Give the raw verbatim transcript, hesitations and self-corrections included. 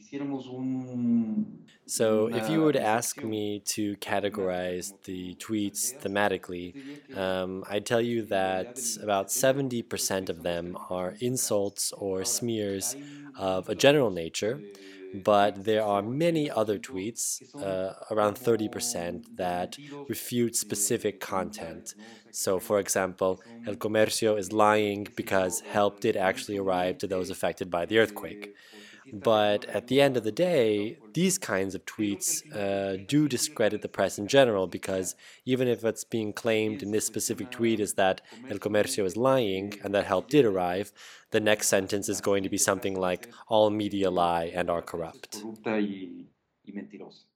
hiciéramos un, So, if you una were to ask disección me to temática, categorize como tú the lo tweets planteas, thematically, yo diría que um, I'd tell you en realidad that del about setenta por ciento de estos seventy percent tweets of son them are descalificaciones centrales. insults or Ahora, smears hay of a muchos general otros nature, eh, but tweets, there are ese many ochenta por other ciento tweets, que son uh, around como thirty percent, that desmentidos refute specific eh, similares, content. ¿no? O sea, que So, for son, que example, El son Comercio is eh, lying qué sé because yo, eh, help did actually arrive to those simplemente affected by the earthquake. eh, porque sí está But at the end of renovada the los certificados day, por el these gobierno. kinds of Creo que al tweets final del uh, día do sí tiene que discredit haber the press in certificaciones general, because similares. even if what's being claimed También in se this specific tweet cuestiona is that El comercio, Comercio is lying and eh, that si help did llega a arrive, the next la, sentence is la going to be siguiente something frase va a like, ser all media eh, lie and eh, are la prensa es corrupt. corrupta y, y mentirosa.